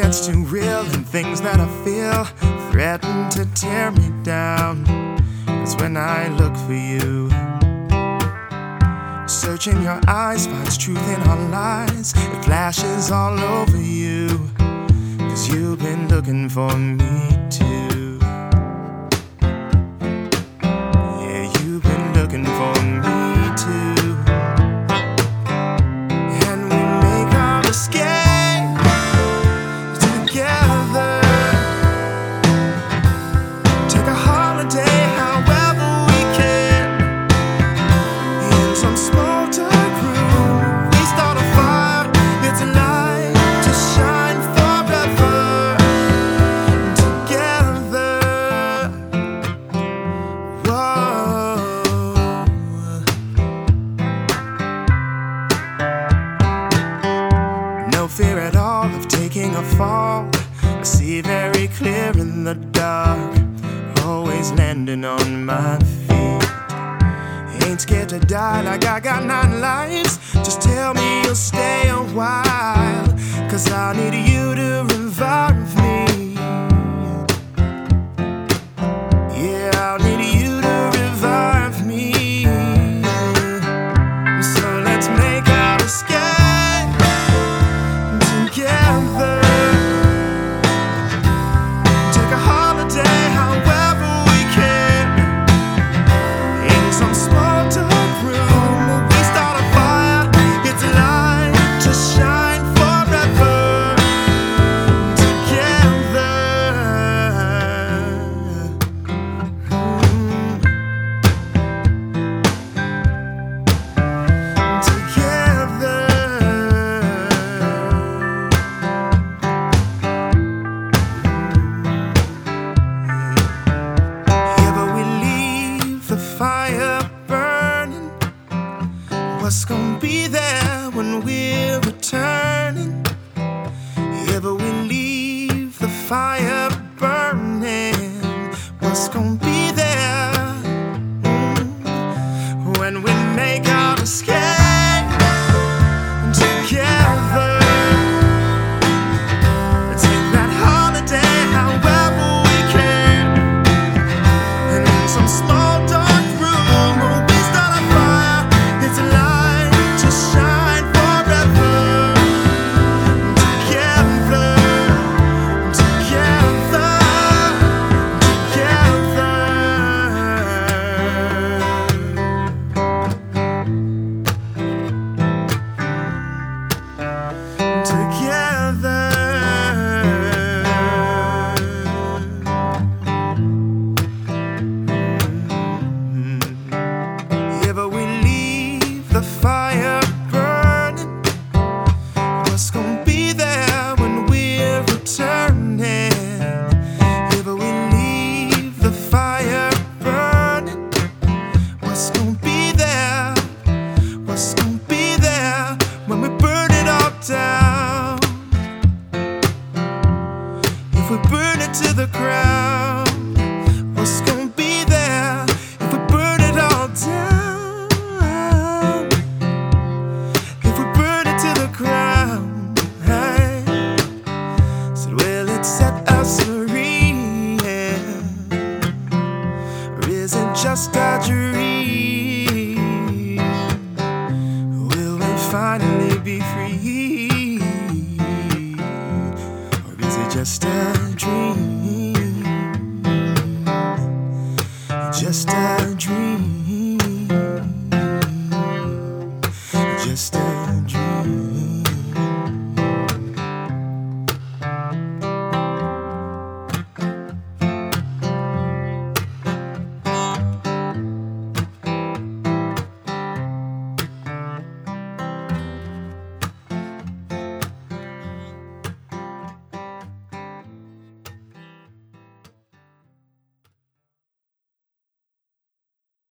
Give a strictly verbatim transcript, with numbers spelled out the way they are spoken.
that's too real, and things that I feel threaten to tear me down. It's when I look for you. Searching your eyes finds truth in our lies. It flashes all over you, 'cause you've been looking for me too. Yeah, you've been looking for me too. And we make our escape together. Take a holiday however we can. In some small dark room, we start a fire. It's a light to shine forever. Together. Whoa. No fear at all of taking a fall. I see very clear in the dark, always landing on my feet. Ain't scared to die like I got nine lives. Just tell me you'll stay a while, 'cause I need you to revive me. Yeah, I'll need you to revive me. So let's make our escape together. Take a holiday however we can. In some small dark room, we start a fire. It's a light to shine forever. Together. Mm. Together. Yeah, but we leave the fire burning. What's gonna be there when we're returning? Yeah, but we leave the fire burning. What's gonna be there mm, when we make our escape together? Take that holiday however we can. And in some small dark room, we start a fire. It's a light to shine forever. Together, together, together. Yeah, but we leave the fire burning. What's gonna be there when we're returning? Yeah, but we leave the fire burning. What's gonna be there? What's gonna be there when we burn it all down? If we burn it to the ground, what's gonna be there if we burn it all down? If we burn it to the ground, hey, said, will it set us free? Or is it just a dream? Will we finally be free? Or is it just a dream?